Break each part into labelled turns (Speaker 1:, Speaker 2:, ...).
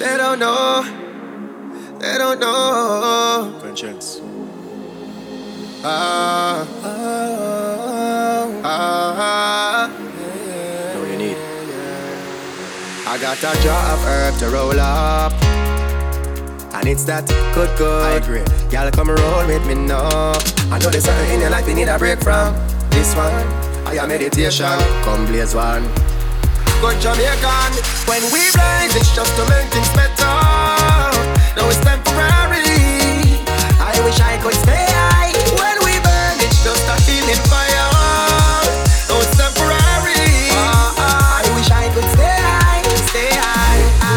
Speaker 1: They don't know. They don't know.
Speaker 2: Conscience.
Speaker 1: Ah, ah, ah.
Speaker 2: Know what you need.
Speaker 1: I got a jar of herb to roll up, and it's that good.
Speaker 2: I agree.
Speaker 1: Y'all come roll with me now. I know there's something in your life you need a break from. This one, I am meditation. Come blaze one. Good Jamaican. When we rise, it's just to make things better. No, it's temporary. I wish I could stay high. When we burn, it's just a feeling fire. No, it's temporary. I wish I could stay high, stay high.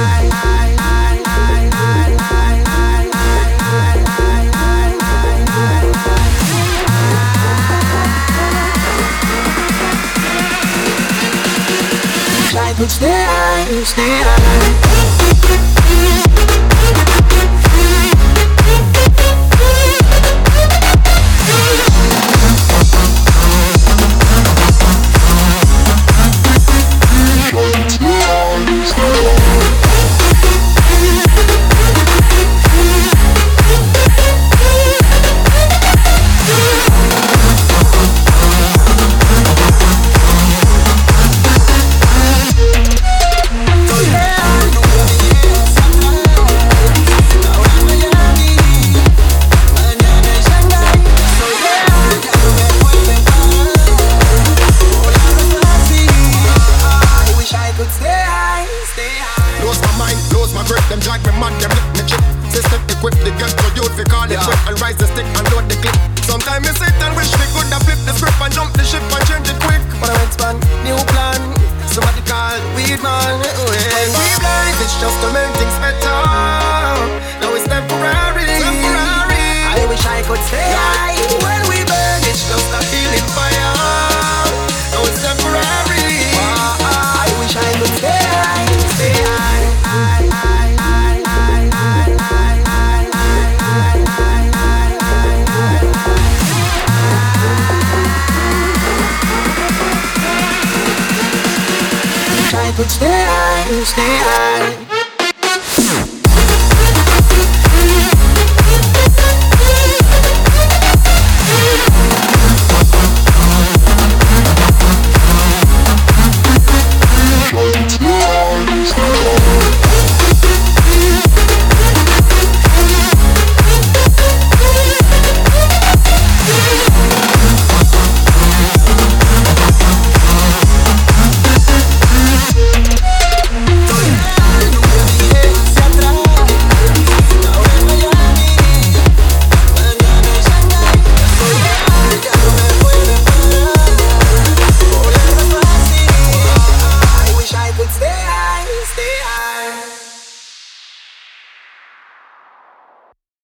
Speaker 1: I could stay high, stay high.